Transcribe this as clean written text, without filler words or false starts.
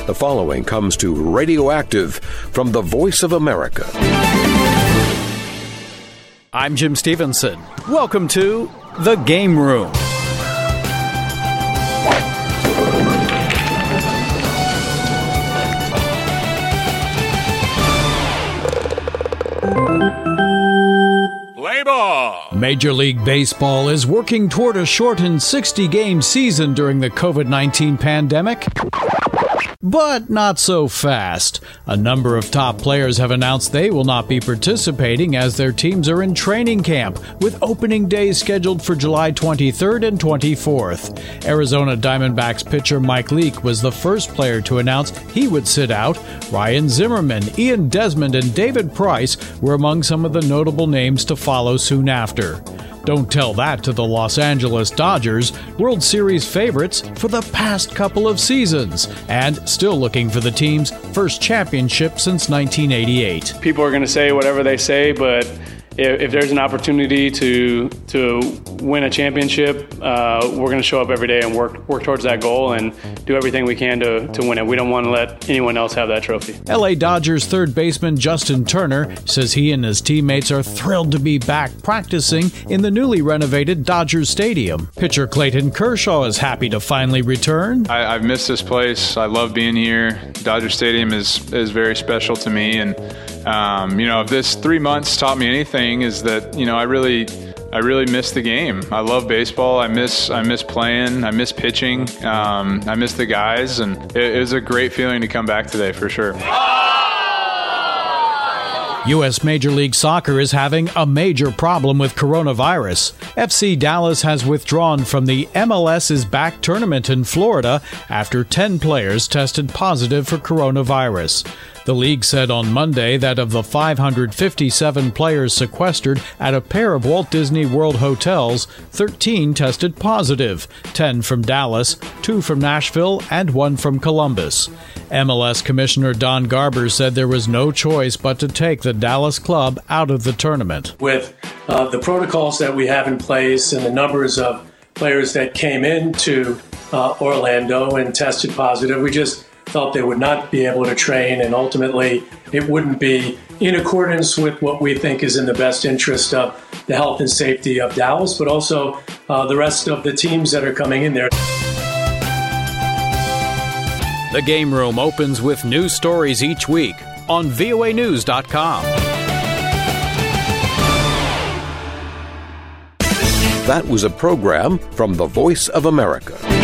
The following comes to Radioactive from the Voice of America. I'm Jim Stevenson. Welcome to The Game Room. Major League Baseball is working toward a shortened 60-game season during the COVID-19 pandemic. But not so fast. A number of top players have announced they will not be participating as their teams are in training camp, with opening days scheduled for July 23rd and 24th. Arizona Diamondbacks pitcher Mike Leake was the first player to announce he would sit out. Ryan Zimmerman, Ian Desmond, and David Price were among some of the notable names to follow soon after. Don't tell that to the Los Angeles Dodgers, World Series favorites for the past couple of seasons, and still looking for the team's first championship since 1988. People are going to say whatever they say, but if there's an opportunity to win a championship, we're going to show up every day and work towards that goal and do everything we can to win it. We don't want to let anyone else have that trophy. LA Dodgers third baseman Justin Turner says he and his teammates are thrilled to be back practicing in the newly renovated Dodgers Stadium. Pitcher Clayton Kershaw is happy to finally return. I've missed this place. I love being here. Dodger Stadium is very special to me, and if this 3 months taught me anything, is that I really miss the game. I love baseball. I miss playing. I miss pitching. I miss the guys, and it was a great feeling to come back today for sure. U.S. Major League Soccer is having a major problem with coronavirus. FC Dallas has withdrawn from the MLS is Back tournament in Florida after 10 players tested positive for coronavirus. The league said on Monday that of the 557 players sequestered at a pair of Walt Disney World hotels, 13 tested positive, 10 from Dallas, 2 from Nashville, and 1 from Columbus. MLS Commissioner Don Garber said there was no choice but to take the Dallas club out of the tournament. With the protocols that we have in place and the numbers of players that came into Orlando and tested positive, we just felt they would not be able to train, and ultimately it wouldn't be in accordance with what we think is in the best interest of the health and safety of Dallas, but also the rest of the teams that are coming in there. The Game Room opens with news stories each week on voanews.com. That was a program from the Voice of America.